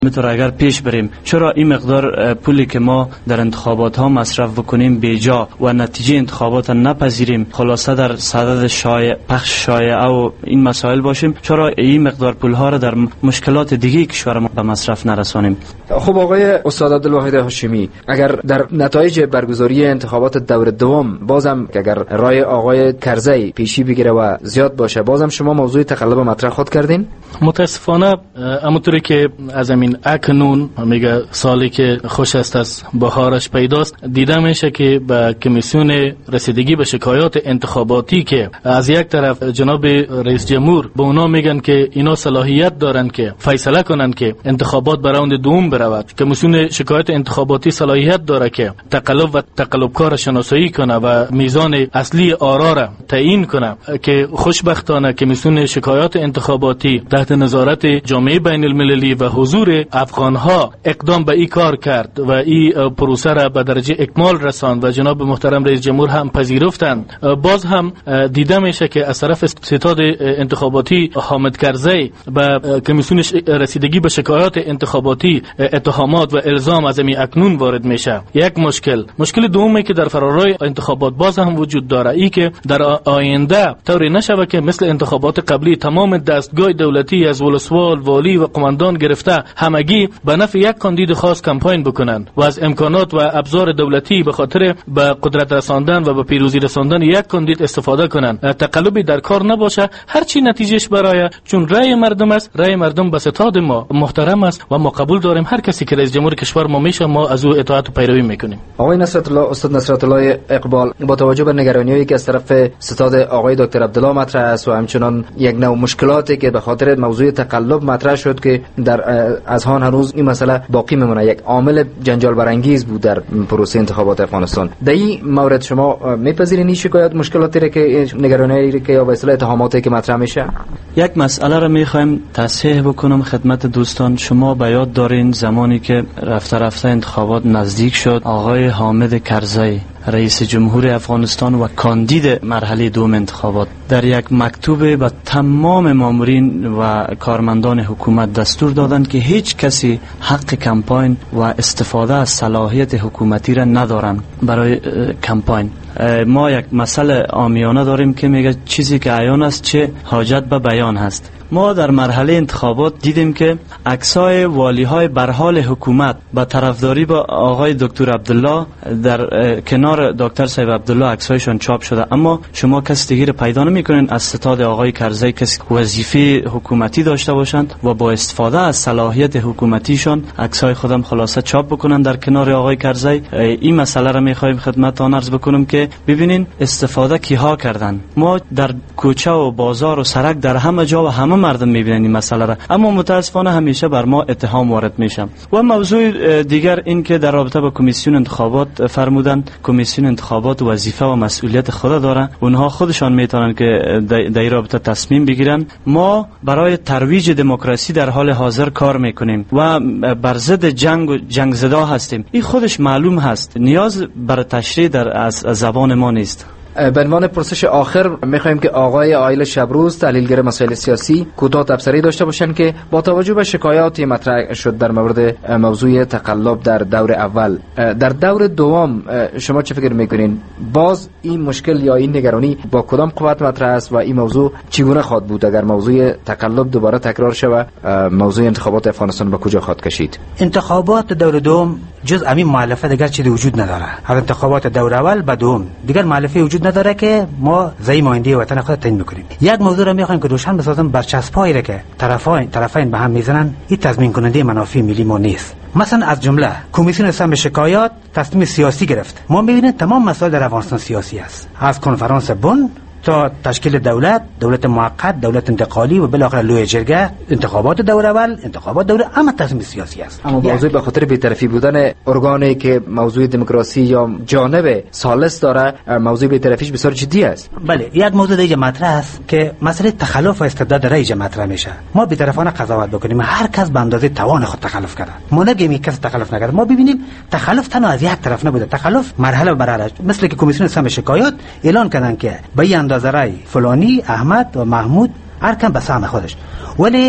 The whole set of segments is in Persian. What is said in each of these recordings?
میتونه اگر پیش بریم چرا این مقدار پولی که ما در انتخابات ها مصرف بکنیم بیجا و نتیجه انتخابات نپذیریم، خلاصه در صدد پخش شایعه و این مسائل باشیم، چرا این مقدار پول ها را در مشکلات دیگه کشور ما به مصرف نرسانیم؟ خب آقای استاد عبدالواحد هاشمی، اگر در نتایج برگزاری انتخابات دور دوم بازم اگر رای آقای کرزی پیشی بگیره و زیاد باشه، بازم شما موضوع تقلب مطرح خود کردین؟ متاسفانه همونطوری که از این اکنون میگه سالی که خوش است از بهارش پیداست، دیده میشه که به کمیسیون رسیدگی به شکایات انتخاباتی که از یک طرف جناب رئیس جمهور به اونا میگن که اینا صلاحیت دارن که فیصله کنن که انتخابات به راند دوم برود، کمیسیون شکایات انتخاباتی صلاحیت داره که تقلب و تقلبکار شناسایی کنه و میزان اصلی آرا را تعیین کنه، که خوشبختانه کمیسیون شکایات انتخاباتی تحت نظارت جامعه بین المللی و حضور افغانها اقدام به این کار کرد و این پروسه را به درجه اکمال رساند و جناب محترم رئیس جمهور هم پذیرفتند. باز هم دیده میشه که از طرف ستاد انتخاباتی حامد کرزی به کمیسیون رسیدگی به شکایات انتخاباتی اتهامات و الزام از این اکنون وارد میشه. یک مشکل دومی که در فرارای انتخابات باز هم وجود داره، ای که در آینده طوری نشود که مثل انتخابات قبلی تمام دستگاه دولتی از ولسوال، والی و قماندان گرفته همگی به نفع یک کاندید خاص کمپاین بکنند و از امکانات و ابزار دولتی به خاطر به قدرت رساندن و به پیروزی رساندن یک کاندید استفاده کنند. تقلبی در کار نباشه، هر چی نتیجهش برای، چون رأی مردم است، رأی مردم به ستاد ما محترم است و ما قبول داریم. هر کسی که رئیس جمهور کشور ما میشه، ما از او اطاعت و پیروی میکنیم. آقای نصرت الله، استاد نصرت الله اقبال، با توجه به نگرانی‌هایی که از طرف ستاد آقای دکتر عبدالله مطرح است و همچنان یک نوع مشکلاتی که به خاطر موضوع تقلب مطرح شد که در اذهان هنوز این مسئله باقی میمونه، یک عامل جنجال برانگیز بود در پروسه انتخابات افغانستان. در این مورد شما میپذیرین این شکایات مشکلاتی را که نگرانی‌هایی که یا به اصطلاح اتهاماتی که مطرح میشه؟ یک مسئله را میخوایم تصحیح بکنم خدمت دوستان. شما به یاد دارین زمانی که رفته انتخابات نزدیک شد، آقای حامد کرزی رئیس جمهور افغانستان و کاندید مرحله دوم انتخابات در یک مکتوب به تمام مامورین و کارمندان حکومت دستور دادند که هیچ کسی حق کمپاین و استفاده از صلاحیت حکومتی را ندارند برای کمپاین. ما یک مسئله عامیانه داریم که میگه چیزی که عیان است چه حاجت به بیان هست. ما در مرحله انتخابات دیدیم که عکسای والی‌های برحال حکومت با طرفداری با آقای دکتر عبدالله در کنار دکتر صاحب عبدالله عکسایشان چاپ شده، اما شما کسی دیگه پیدا نمی‌کنین از ستاد آقای کرزی کسی وظیفه حکومتی داشته باشند و با استفاده از صلاحیت حکومتیشان عکسای خودم خلاصه چاپ بکنن در کنار آقای کرزی. این مسئله را می‌خوایم خدمتتان عرض بکنم که ببینین استفاده کیها کردن. ما در کوچه و بازار و سرک در همه جا و همه مردم میبینن این مسئله را، اما متاسفانه همیشه بر ما اتهام وارد میشه. و موضوع دیگر این که در رابطه با کمیسیون انتخابات فرمودن کمیسیون انتخابات وظیفه و مسئولیت خود داره، اونها خودشان میتونن که در این رابطه تصمیم بگیرن. ما برای ترویج دموکراسی در حال حاضر کار میکنیم و بر ضد جنگ زدا هستیم. این خودش معلوم هست، نیاز بر تشریح از زبان ما نیست. به عنوان پرسش آخر میخوایم که آقای عایل شبروز، تحلیلگر مسائل سیاسی، کوتاه تبصره داشته باشن که با توجه به شکایاتی مطرح شد در مورد موضوع تقلب در دور اول، در دور دوم شما چه فکر میکنین؟ باز این مشکل یا این نگرانی با کدام قوت مطرح است و این موضوع چگونه خواهد بود اگر موضوع تقلب دوباره تکرار شود؟ موضوع انتخابات افغانستان به کجا خواهد کشید؟ انتخابات دور دوم جز همین مؤلفه دیگر چیزی وجود نداره. از انتخابات دور اول به دوم دیگر مؤلفه وجود نداره که ما زعیم آینده وطن خود تعیین میکنیم. یک موضوع را میخوایم که روشن بسازم، برچسب‌هایی را که طرفین به هم میزنن این تضمین کننده منافع ملی ما نیست. مثلا از جمله کمیسیون اسلامی شکایات تصمیم سیاسی گرفت. ما میبینیم تمام مسائل در افغانستان سیاسی است، از کنفرانس بن تا تشکیل دولت موقت، دولت انتقالی و بالاخره لوی جرگه، انتخابات دور اول، انتخابات دور اما تصمیم سیاسی است. اما موضوع به خاطر بی‌طرفی بودن ارگانی که موضوع دموکراسی یا جانب ثالث داره، موضوع بی‌طرفیش بسیار جدی است. بله، یک موضوع دیگه مطرح است که مسئله تخلف و استبداد رئیس مطرح میشه. ما بی‌طرفانه قضاوت بکنیم، هر کس به اندازه توان خود تخلف کرده. ما نگیم کس تخلف نکرده. ما ببینیم تخلف تنها از یک طرف نبوده، تخلف مرحله به مرحله، مثل که کمیسیون اسلامی شکایات اعلان کردن که به اندازه رای فلانی، احمد و محمود هر کم به سهم خودش، ولی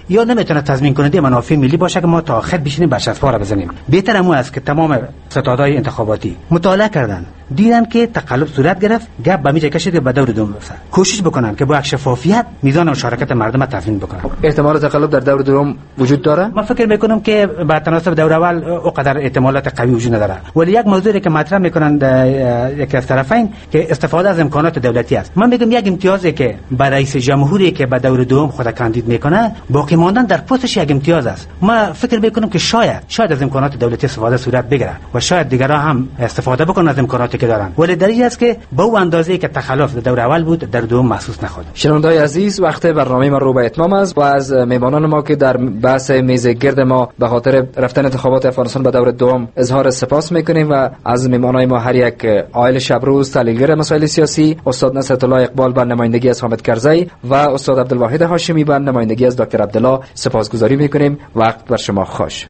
یا نمیتونه تضمین کننده منافع ملی باشه که ما تا آخر بشینیم برچسب‌ها را بزنیم. بهتر امو است که تمام ستادهای انتخاباتی مطالعه کردن، دیدن که تقلب صورت گرفت، گپ به میجا کشید که به دور دوم بفته، کوشش بکنن که با شفافیت میزان مشارکت مردم تضمین بکنن. احتمال تقلب در دور دوم وجود داره؟ من فکر میکنم که با تناسب دور اول اونقدر احتمالات قوی وجود نداره، ولی یک موضوعی که مطرح میکنن یکی از طرفین که استفاده از امکانات دولتی است. من میگم یک امتیازی که برای رئیس جمهوری که به دور دوم خود کاندید میکنه باقی ماندن در پستش یک امتیاز است. من فکر میکنم که شاید از امکانات دولتی استفاده صورت بگیره و شاید دیگرها هم استفاده بکنن از امکاناتی که دارن، ولی دلیل است که به اون اندازه‌ای که تخلف در دور اول بود در دوم محسوس نخواد. شنونده‌های عزیز، وقت برنامه ما رو به اتمام است و از میهمانان ما که در بحث میز گرد ما به خاطر رفتن انتخابات افغانستان به دور دوم اظهار سپاس میکنیم و از میهمانان ما هر یک آیل شبروز تحلیلگر مسائل سیاسی، استاد نصرت الله اقبال به نمایندگی از حامد کرزی و استاد عبدالواحد هاشمی به نمایندگی از دکتر عبدالله سپاسگزاری میکنیم. وقت بر شما خوش.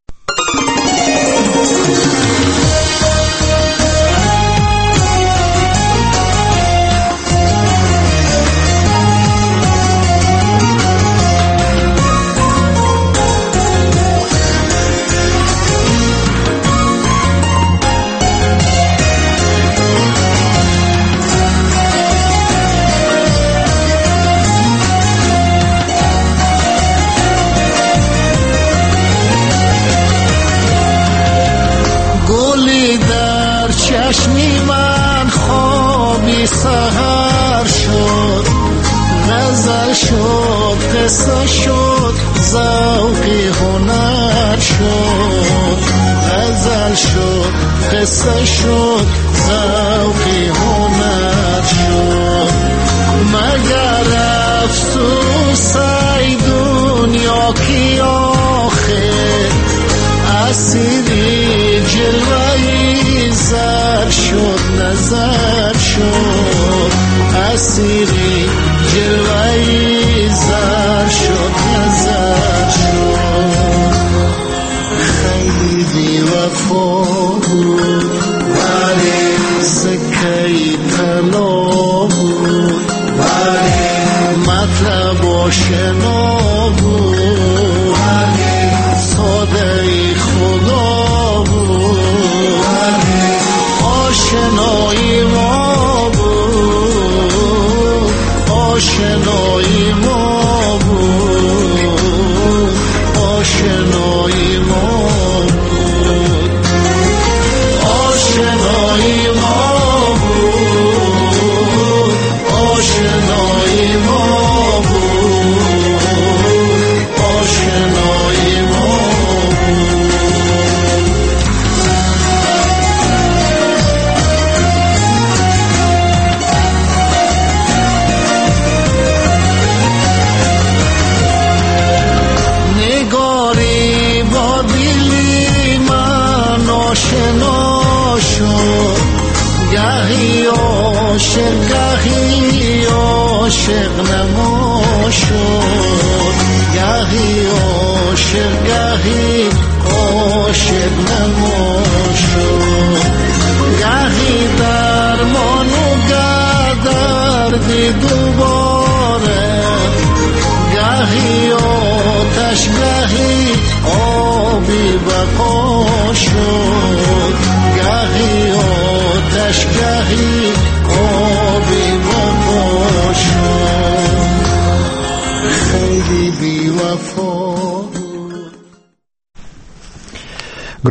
چشمی من خوابی سحر شد، غزل شد، قصه شد، ذوقی هنر شد. غزل شد، قصه شد، ذوقی هنر شد. مگر افسوس ای دنیا کی آخر اسیری جلوهی زر شد، نظر شد. اسیری جلوهی زر شد، نظر شد. خیلی بی وفا بود ولی سکهی طلا بود، ولی مطلب آشنا بود، ولی ساده خدا بود، ولی آشنایی ما بود، آشنایی ما بود، آشنایی ما بود، آشنایی ما بود، آشنایی ما بود، آشنایی ما بود. نگاری با دلی من آشنا شد، گهی عاشق گهی عاشق نما شد، گهی عاشق گهی عاشق نما شد. گهی درمان و دردی دوباره، گهی آتش گهی آبی بقا شد، گهی آتش گهی آبی بقا شد. خیلی بی وفا